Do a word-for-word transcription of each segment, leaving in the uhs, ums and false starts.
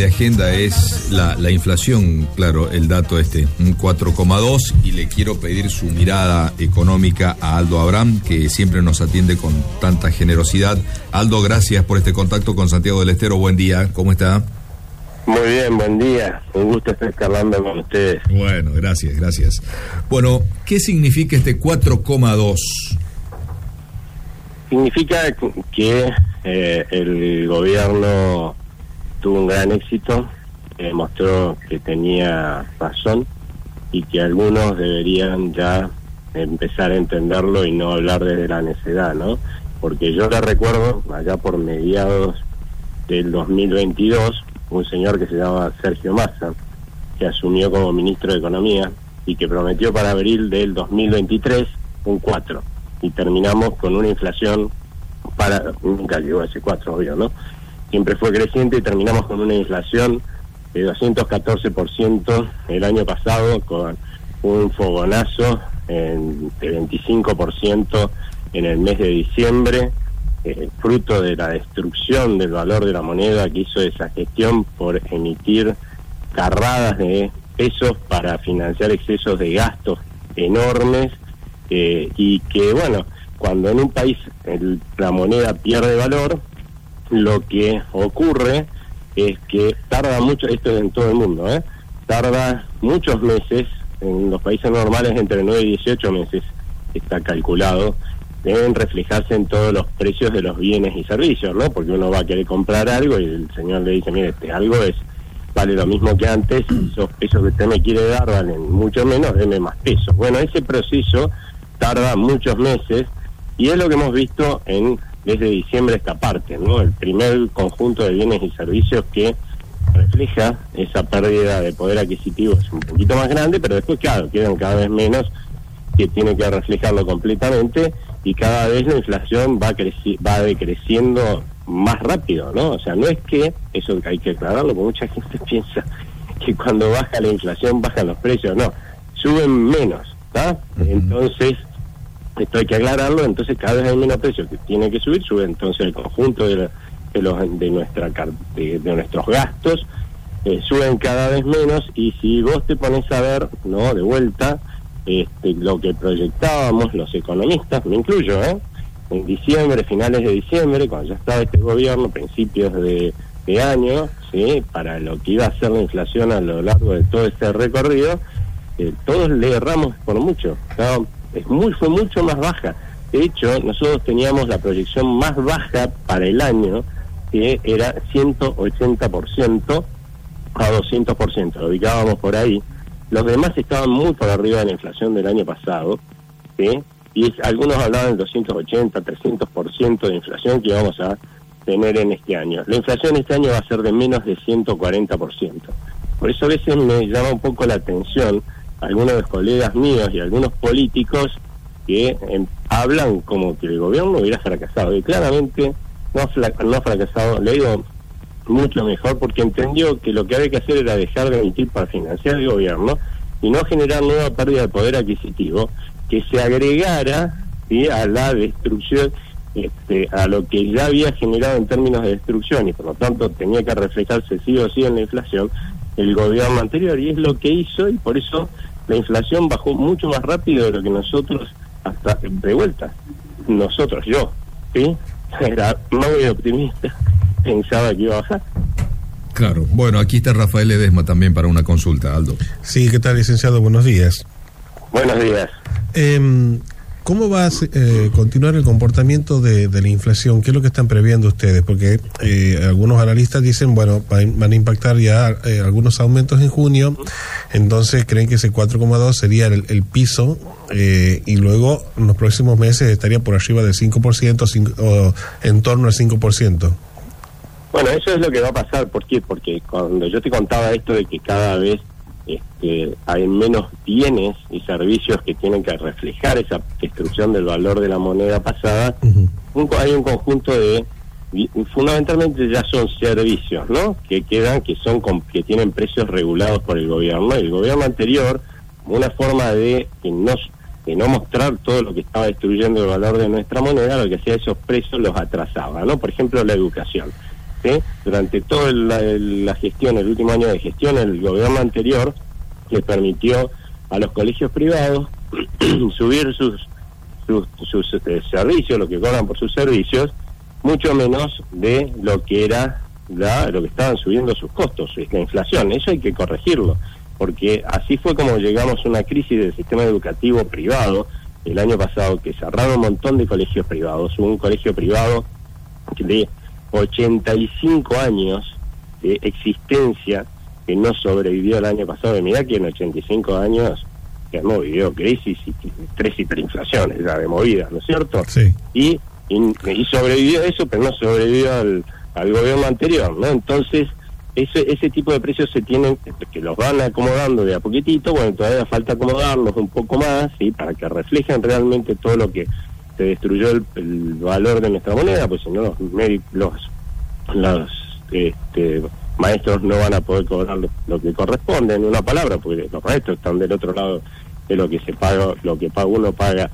de agenda es la, la inflación, claro, el dato este, un cuatro coma dos, y le quiero pedir su mirada económica a Aldo Abraham, que siempre nos atiende con tanta generosidad. Aldo, gracias por este contacto con Santiago del Estero. Buen día, ¿cómo está? Muy bien, buen día. Un gusto estar charlando con ustedes. Bueno, gracias, gracias. Bueno, ¿qué significa este cuatro coma dos? Significa que eh, el gobierno tuvo un gran éxito, que demostró que tenía razón y que algunos deberían ya empezar a entenderlo y no hablar desde la necedad, ¿no? Porque yo le recuerdo, allá por mediados del dos mil veintidós, un señor que se llama Sergio Massa, que asumió como ministro de Economía y que prometió para abril del dos mil veintitrés un cuatro, y terminamos con una inflación, para nunca llegó a ese cuatro, obvio, ¿no? Siempre fue creciente y terminamos con una inflación de doscientos catorce por ciento el año pasado, con un fogonazo en, de veinticinco por ciento en el mes de diciembre, eh, fruto de la destrucción del valor de la moneda que hizo esa gestión por emitir carradas de pesos para financiar excesos de gastos enormes, eh, y que, bueno, cuando en un país el, la moneda pierde valor, lo que ocurre es que tarda mucho, esto es en todo el mundo, ¿eh? tarda muchos meses, en los países normales entre nueve y dieciocho meses, está calculado, deben reflejarse en todos los precios de los bienes y servicios, ¿no? Porque uno va a querer comprar algo y el señor le dice, mire, este algo es vale lo mismo que antes, esos pesos que usted me quiere dar valen mucho menos, deme más pesos. Bueno, ese proceso tarda muchos meses y es lo que hemos visto en desde diciembre esta parte, ¿no? El primer conjunto de bienes y servicios que refleja esa pérdida de poder adquisitivo es un poquito más grande, pero después, claro, quedan cada vez menos que tiene que reflejarlo completamente, y cada vez la inflación va creci- va decreciendo más rápido, ¿no? O sea, no es que, eso hay que aclararlo, porque mucha gente piensa que cuando baja la inflación bajan los precios, no, suben menos, ¿está? Uh-huh. Entonces, esto hay que aclararlo, entonces cada vez hay menos precios que tiene que subir, sube entonces el conjunto de, la, de, los, de, nuestra, de, de nuestros gastos, eh, suben cada vez menos, y si vos te pones a ver, ¿no?, de vuelta, este, lo que proyectábamos los economistas, me incluyo, ¿eh?, en diciembre, finales de diciembre, cuando ya estaba este gobierno, principios de, de año, ¿sí?, para lo que iba a ser la inflación a lo largo de todo este recorrido, eh, todos le erramos por mucho, ¿no? Es muy, fue mucho más baja. De hecho, nosotros teníamos la proyección más baja para el año, que era ciento ochenta por ciento a doscientos por ciento, lo ubicábamos por ahí. Los demás estaban muy por arriba de la inflación del año pasado, ¿sí? Y es, algunos hablaban del doscientos ochenta, trescientos por ciento de inflación que vamos a tener en este año. La inflación este año va a ser de menos de ciento cuarenta por ciento. Por eso a veces me llama un poco la atención algunos de los colegas míos y algunos políticos que eh, hablan como que el gobierno hubiera fracasado, y claramente no ha, fra- no ha fracasado, le ha ido mucho mejor, porque entendió que lo que había que hacer era dejar de emitir para financiar el gobierno y no generar nueva pérdida de poder adquisitivo que se agregara, ¿sí?, a la destrucción, este, a lo que ya había generado en términos de destrucción, y por lo tanto tenía que reflejarse sí o sí en la inflación el gobierno anterior, y es lo que hizo, y por eso la inflación bajó mucho más rápido de lo que nosotros, hasta de vuelta, nosotros, yo, ¿sí?, era muy optimista, pensaba que iba a bajar. Claro, bueno, aquí está Rafael Ledesma también para una consulta, Aldo. Sí, ¿qué tal, licenciado? Buenos días. Buenos días. Eh, ¿Cómo va a eh, continuar el comportamiento de, de la inflación? ¿Qué es lo que están previendo ustedes? Porque eh, algunos analistas dicen, bueno, van a impactar ya eh, algunos aumentos en junio, entonces creen que ese cuatro coma dos sería el, el piso, eh, y luego en los próximos meses estaría por arriba del cinco por ciento cinco, o en torno al cinco por ciento. Bueno, eso es lo que va a pasar. ¿Por qué? Porque cuando yo te contaba esto de que cada vez este, hay menos bienes y servicios que tienen que reflejar esa destrucción del valor de la moneda pasada, uh-huh. un, hay un conjunto de, fundamentalmente ya son servicios, ¿no?, que quedan, que son que tienen precios regulados por el gobierno. El gobierno anterior, una forma de que no, de no mostrar todo lo que estaba destruyendo el valor de nuestra moneda, lo que hacía, esos precios los atrasaba, ¿no? Por ejemplo, la educación. ¿sí? Durante toda la, la gestión, el último año de gestión, el gobierno anterior le permitió a los colegios privados subir sus sus, sus eh, servicios, lo que cobran por sus servicios, mucho menos de lo que era la, lo que estaban subiendo sus costos, la inflación. Eso hay que corregirlo, porque así fue como llegamos a una crisis del sistema educativo privado el año pasado, que cerraron un montón de colegios privados. Hubo un colegio privado de ochenta y cinco años de existencia que no sobrevivió el año pasado. Mirá que en ochenta y cinco años que hemos vivido crisis y tres hiperinflaciones ya de movida, ¿no es cierto? Sí. Y, y, y sobrevivió eso, pero no sobrevivió al, al gobierno anterior, ¿no? Entonces, ese ese tipo de precios se tienen, que los van acomodando de a poquitito. Bueno, todavía falta acomodarlos un poco más, ¿sí? Para que reflejen realmente todo lo que se destruyó el, el valor de nuestra moneda, pues si no los médicos, los, los este, maestros no van a poder cobrar lo, lo que corresponde, en una palabra, porque los maestros están del otro lado de lo que se paga, lo que paga uno paga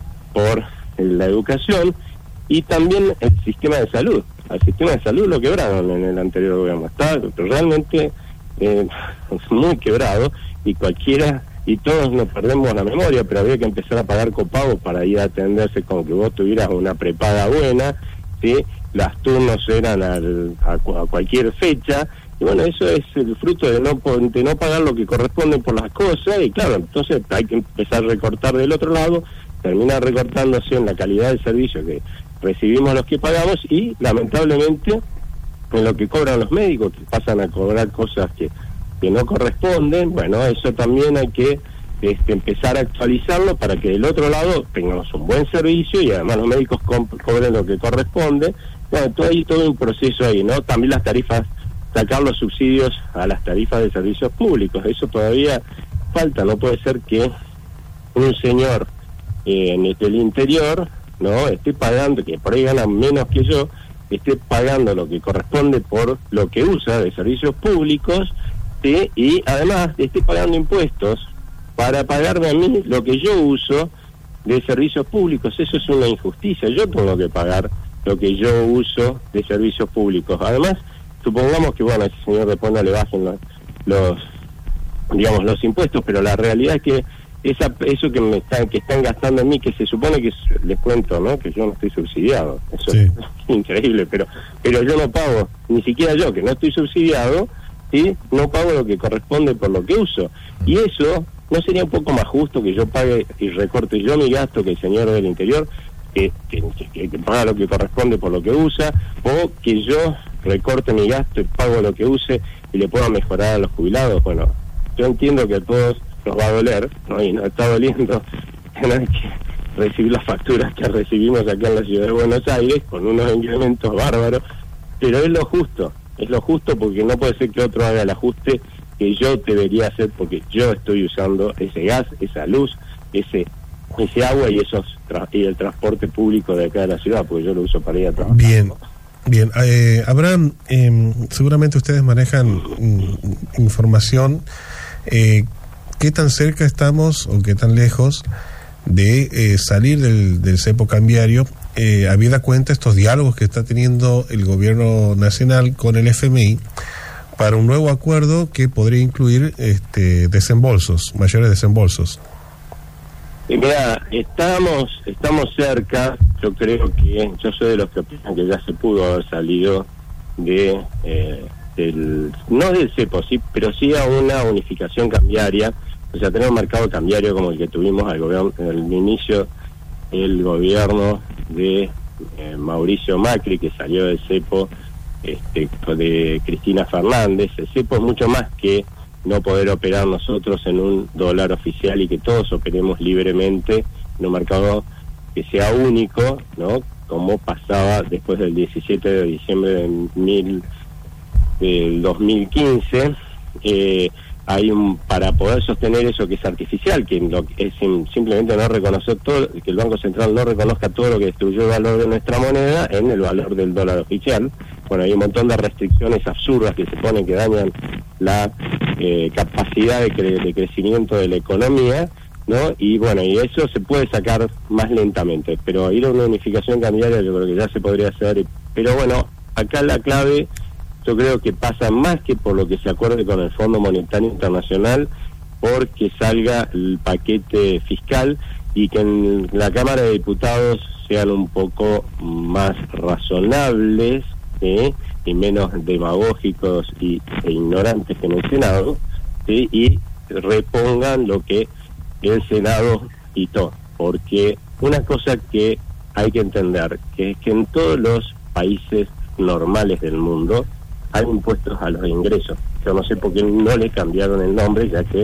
por la educación. Y también el sistema de salud. Al sistema de salud lo quebraron en el anterior gobierno. Está realmente eh, muy quebrado, y cualquiera, y todos nos perdemos la memoria, pero había que empezar a pagar copagos para ir a atenderse como que vos tuvieras una prepaga buena, ¿sí? Las turnos eran al, a, a cualquier fecha, y bueno, eso es el fruto de no, de no pagar lo que corresponde por las cosas. Y claro, entonces hay que empezar a recortar del otro lado, termina recortándose en la calidad del servicio que recibimos los que pagamos, y lamentablemente en lo que cobran los médicos, que pasan a cobrar cosas que, que no corresponden. Bueno, eso también hay que este, empezar a actualizarlo para que del otro lado tengamos un buen servicio y además los médicos co cobren lo que corresponde. Bueno, todo hay todo un proceso ahí, ¿no? También las tarifas, sacar los subsidios a las tarifas de servicios públicos, eso todavía falta. No puede ser que un señor eh, en el interior, no esté pagando, que por ahí gana menos que yo, esté pagando lo que corresponde por lo que usa de servicios públicos, ¿sí? Y además esté pagando impuestos para pagarme a mí lo que yo uso de servicios públicos. Eso es una injusticia. Yo tengo que pagar lo que yo uso de servicios públicos. Además, supongamos que, bueno, a ese señor después no le bajen los, los digamos, los impuestos, pero la realidad es que Esa, eso que me están que están gastando en mí, que se supone que es, les cuento, ¿no? Que yo no estoy subsidiado, eso sí. Es increíble, pero pero yo no pago, ni siquiera yo, que no estoy subsidiado, ¿sí? No pago lo que corresponde por lo que uso. Y eso, ¿no sería un poco más justo que yo pague y recorte yo mi gasto que el señor del interior, que, que, que, que paga lo que corresponde por lo que usa, o que yo recorte mi gasto y pago lo que use y le pueda mejorar a los jubilados? Bueno, yo entiendo que a todos nos va a doler, ¿no? Y nos está doliendo tener que recibir las facturas que recibimos acá en la ciudad de Buenos Aires con unos incrementos bárbaros, pero es lo justo, es lo justo, porque no puede ser que otro haga el ajuste que yo debería hacer, porque yo estoy usando ese gas, esa luz, ese ese agua y esos tra y el transporte público de acá de la ciudad, porque yo lo uso para ir a trabajar. Bien. Bien, eh, Abraham, eh, seguramente ustedes manejan mm, información. Eh, ¿Qué tan cerca estamos o qué tan lejos de eh, salir del, del cepo cambiario, eh, habida cuenta estos diálogos que está teniendo el gobierno nacional con el F M I para un nuevo acuerdo que podría incluir este, desembolsos, mayores desembolsos? Y mira, estamos estamos cerca. Yo creo que, yo soy de los que opinan que ya se pudo haber salido de eh, del, no del cepo, sí, pero sí a una unificación cambiaria. O sea, tener un mercado cambiario como el que tuvimos al gobierno, en el inicio del gobierno de eh, Mauricio Macri, que salió del cepo este, de Cristina Fernández. El cepo es mucho más que no poder operar nosotros en un dólar oficial y que todos operemos libremente en un mercado que sea único, ¿no? Como pasaba después del diecisiete de diciembre de mil, del dos mil quince. Eh, hay un, para poder sostener eso que es artificial, que lo, es simplemente no reconocer todo, que el Banco Central no reconozca todo lo que destruyó el valor de nuestra moneda en el valor del dólar oficial. Bueno, hay un montón de restricciones absurdas que se ponen que dañan la eh, capacidad de, cre de crecimiento de la economía, ¿no? Y bueno, y eso se puede sacar más lentamente, pero ir a una unificación cambiaria yo creo que ya se podría hacer. Pero bueno, acá la clave yo creo que pasa más que por lo que se acuerde con el Fondo Monetario Internacional, porque salga el paquete fiscal y que en la Cámara de Diputados sean un poco más razonables, ¿sí?, y menos demagógicos y, e ignorantes que en el Senado, ¿sí?, y repongan lo que el Senado quitó, porque una cosa que hay que entender, que es que en todos los países normales del mundo hay impuestos a los ingresos. Yo no sé por qué no le cambiaron el nombre, ya que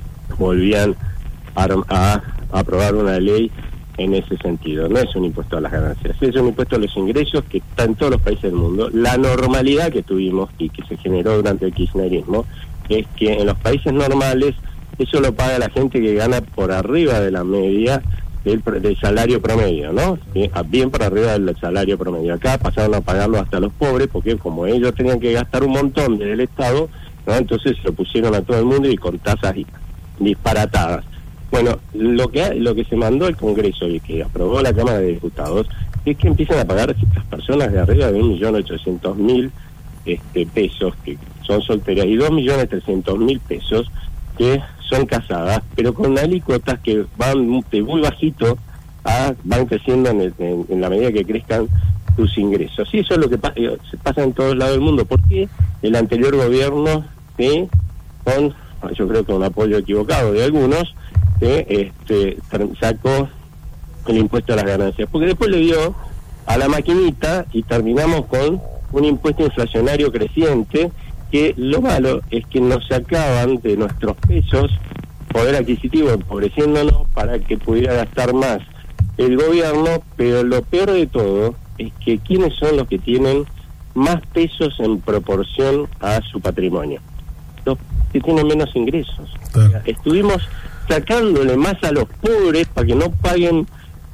volvían a, a aprobar una ley en ese sentido. No es un impuesto a las ganancias, es un impuesto a los ingresos que está en todos los países del mundo. La normalidad que tuvimos y que se generó durante el kirchnerismo es que en los países normales eso lo paga la gente que gana por arriba de la media del, del salario promedio, ¿no? Bien por arriba del salario promedio. Acá pasaron a pagarlo hasta los pobres, porque como ellos tenían que gastar un montón del Estado, ¿no?, entonces lo pusieron a todo el mundo y con tasas disparatadas. Bueno, lo que lo que se mandó al Congreso y que aprobó la Cámara de Diputados es que empiezan a pagar las personas de arriba de un millón ochocientos mil este, pesos, que son solteras, y dos millones trescientos mil pesos, que son casadas, pero con alícuotas que van de muy bajito a van creciendo en, el, en, en la medida que crezcan tus ingresos. Y eso es lo que pasa, se pasa en todos lados del mundo. ¿Por qué el anterior gobierno, ¿sí?, con, yo creo que un apoyo equivocado de algunos, ¿sí?, este, sacó el impuesto a las ganancias? Porque después le dio a la maquinita y terminamos con un impuesto inflacionario creciente, que lo malo es que nos sacaban de nuestros pesos poder adquisitivo, empobreciéndonos para que pudiera gastar más el gobierno, pero lo peor de todo es que ¿quiénes son los que tienen más pesos en proporción a su patrimonio? Los que tienen menos ingresos. Claro. O sea, estuvimos sacándole más a los pobres para que no paguen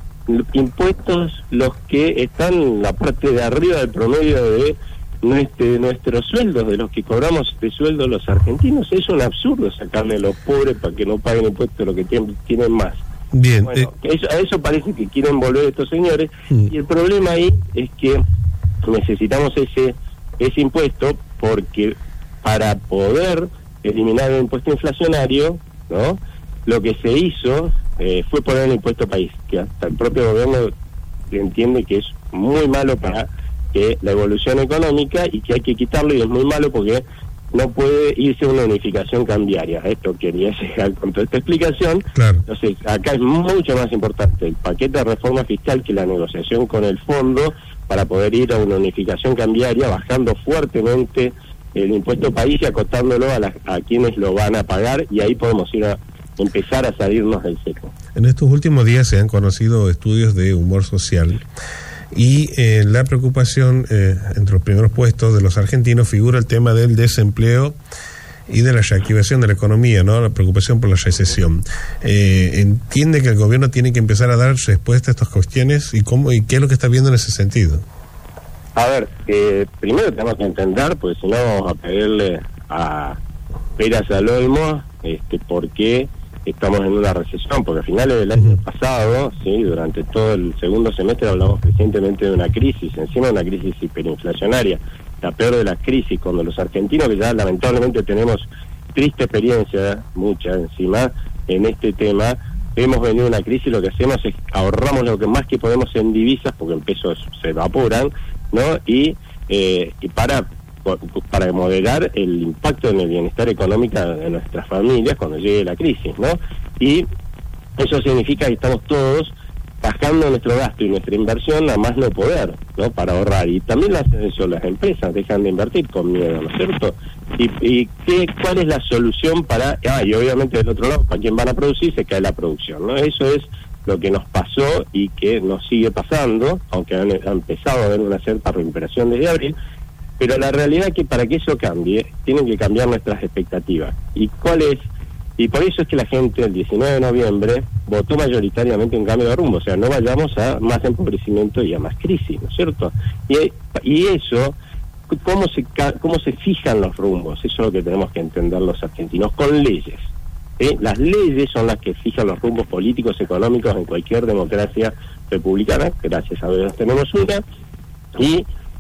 impuestos los que están en la parte de arriba del promedio de Nuestro, nuestros sueldos, de los que cobramos de sueldo los argentinos. Es un absurdo sacarle a los pobres para que no paguen impuestos lo que tienen, tienen más. Bien, bueno, eh... eso, a eso parece que quieren volver estos señores, mm. y el problema ahí es que necesitamos ese ese impuesto, porque para poder eliminar el impuesto inflacionario, ¿no?, lo que se hizo eh, fue poner el impuesto país, que hasta el propio gobierno entiende que es muy malo para que la evolución económica y que hay que quitarlo, y es muy malo porque no puede irse a una unificación cambiaria. Esto quería llegar con toda esta explicación. Claro. Entonces, acá es mucho más importante el paquete de reforma fiscal que la negociación con el fondo para poder ir a una unificación cambiaria, bajando fuertemente el impuesto país y acotándolo a, la, a quienes lo van a pagar, y ahí podemos ir a empezar a salirnos del seco. En estos últimos días se han conocido estudios de humor social, y eh, la preocupación eh, entre los primeros puestos de los argentinos figura el tema del desempleo y de la reactivación de la economía, ¿no?, la preocupación por la recesión. Eh, ¿Entiende que el gobierno tiene que empezar a dar respuesta a estas cuestiones, y cómo y qué es lo que está viendo en ese sentido? A ver, eh, primero tenemos que entender, pues si no vamos a pedirle a peras al olmo este, por qué estamos en una recesión, porque a finales del año pasado, sí, durante todo el segundo semestre hablamos recientemente de una crisis, encima de una crisis hiperinflacionaria, la peor de las crisis, cuando los argentinos, que ya lamentablemente tenemos triste experiencia, mucha encima, en este tema, hemos venido una crisis, lo que hacemos es ahorramos lo que más que podemos en divisas, porque en pesos se evaporan, ¿no?, y, eh, y para... para moderar el impacto en el bienestar económico de nuestras familias cuando llegue la crisis, ¿no? Y eso significa que estamos todos bajando nuestro gasto y nuestra inversión a más no poder, ¿no?, para ahorrar. Y también lo hacen eso las empresas, dejan de invertir con miedo, ¿no es cierto? ¿Y, y qué, cuál es la solución para...? Ah, y obviamente del otro lado, para quien van a producir, se cae la producción, ¿no? Eso es lo que nos pasó y que nos sigue pasando, aunque han, han empezado a haber una cierta recuperación desde abril. Pero la realidad es que para que eso cambie, tienen que cambiar nuestras expectativas. ¿Y cuál es? Y por eso es que la gente el diecinueve de noviembre votó mayoritariamente un cambio de rumbo. O sea, no vayamos a más empobrecimiento y a más crisis, ¿no es cierto? Y, y eso, ¿cómo se, cómo se fijan los rumbos? Eso es lo que tenemos que entender los argentinos, con leyes. ¿Sí? Las leyes son las que fijan los rumbos políticos, económicos en cualquier democracia republicana. Gracias a Dios tenemos una. Y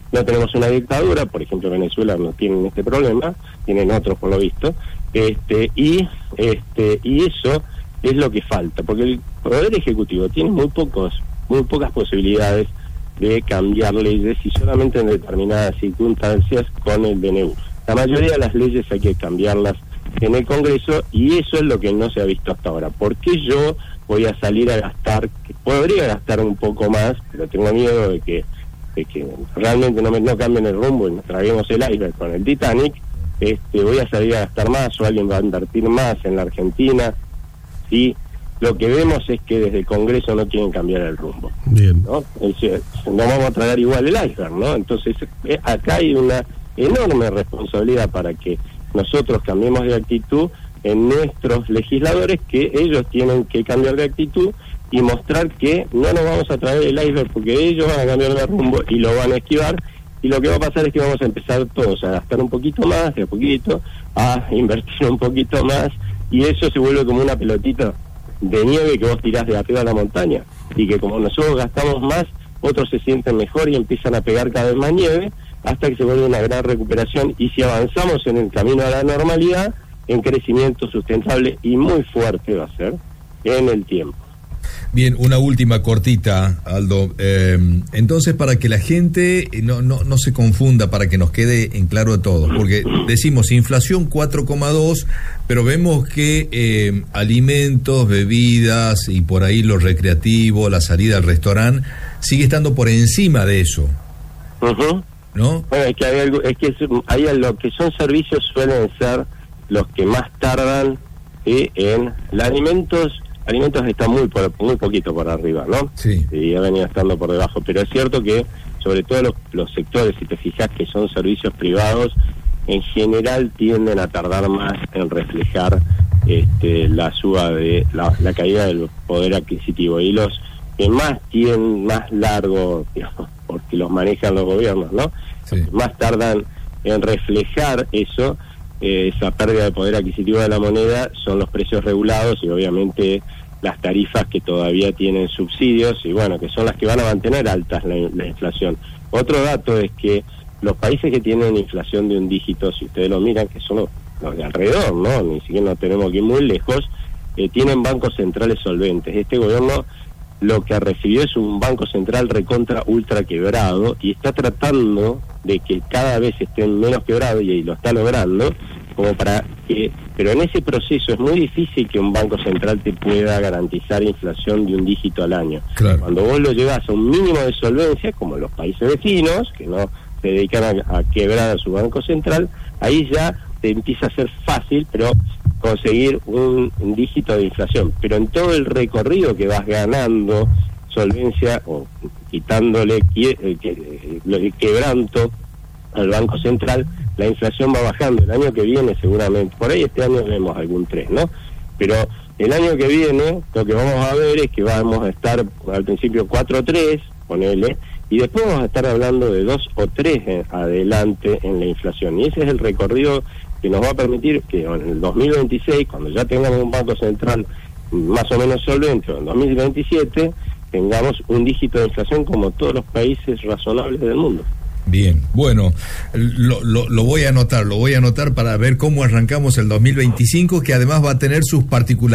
no tenemos una dictadura, por ejemplo Venezuela no tienen este problema, tienen otros por lo visto, este y este y eso es lo que falta, porque el Poder Ejecutivo tiene muy pocos, muy pocas posibilidades de cambiar leyes y solamente en determinadas circunstancias con el D N U. La mayoría de las leyes hay que cambiarlas en el Congreso y eso es lo que no se ha visto hasta ahora. ¿Por qué yo voy a salir a gastar, que podría gastar un poco más, pero tengo miedo de que, de que realmente no, me, no cambien el rumbo y nos traguemos el iceberg con el Titanic? Este, voy a salir a gastar más o alguien va a invertir más en la Argentina, ¿sí? Lo que vemos es que desde el Congreso no quieren cambiar el rumbo. Bien. ¿No? Es, no vamos a tragar igual el iceberg, ¿no? Entonces, eh, acá hay una enorme responsabilidad para que nosotros cambiemos de actitud en nuestros legisladores, que ellos tienen que cambiar de actitud y mostrar que no nos vamos a traer el iceberg porque ellos van a cambiar de rumbo y lo van a esquivar, y lo que va a pasar es que vamos a empezar todos a gastar un poquito más, de a poquito, a invertir un poquito más, y eso se vuelve como una pelotita de nieve que vos tirás de arriba de la montaña, y que como nosotros gastamos más, otros se sienten mejor y empiezan a pegar cada vez más nieve, hasta que se vuelve una gran recuperación, y si avanzamos en el camino a la normalidad, en crecimiento sustentable y muy fuerte va a ser en el tiempo. Bien, una última cortita, Aldo. Eh, entonces, para que la gente no, no, no se confunda, para que nos quede en claro a todos, porque decimos inflación cuatro coma dos, pero vemos que eh, alimentos, bebidas y por ahí lo recreativo, la salida al restaurante, sigue estando por encima de eso. Uh-huh. ¿No? Bueno, es que hay algo, es que hay lo que son servicios suelen ser los que más tardan, ¿sí? En los alimentos. Alimentos está muy por, muy poquito por arriba, ¿no? Sí. Y ha venido estando por debajo, pero es cierto que sobre todo los, los sectores, si te fijas que son servicios privados, en general tienden a tardar más en reflejar este, la suba de la, la caída del poder adquisitivo, y los que más tienen más largo, digamos, porque los manejan los gobiernos, ¿no? Sí. Los que más tardan en reflejar eso, eh, esa pérdida de poder adquisitivo de la moneda, son los precios regulados y obviamente las tarifas que todavía tienen subsidios, y bueno, que son las que van a mantener altas la, la inflación. Otro dato es que los países que tienen inflación de un dígito, si ustedes lo miran, que son los, los de alrededor, ¿no? Ni siquiera no tenemos que ir muy lejos, eh, tienen bancos centrales solventes. Este gobierno lo que recibió es un banco central recontra ultra quebrado, y está tratando de que cada vez estén menos quebrados, y lo está logrando, como para que, pero en ese proceso es muy difícil que un banco central te pueda garantizar inflación de un dígito al año. Claro. Cuando vos lo llevas a un mínimo de solvencia, como los países vecinos, que no se dedican a, a quebrar a su banco central, ahí ya te empieza a ser fácil, pero conseguir un, un dígito de inflación. Pero en todo el recorrido que vas ganando solvencia, o quitándole quie, eh, que, eh, el quebranto al Banco Central, la inflación va bajando. El año que viene seguramente, por ahí este año vemos algún tres, ¿no? Pero el año que viene lo que vamos a ver es que vamos a estar al principio cuatro o tres, ponele, y después vamos a estar hablando de dos o tres en adelante en la inflación. Y ese es el recorrido que nos va a permitir que en el dos mil veintiséis, cuando ya tengamos un Banco Central más o menos solvente, o en dos mil veintisiete, tengamos un dígito de inflación como todos los países razonables del mundo. Bien, bueno, lo, lo, lo voy a anotar, lo voy a anotar para ver cómo arrancamos el dos mil veinticinco, que además va a tener sus particularidades.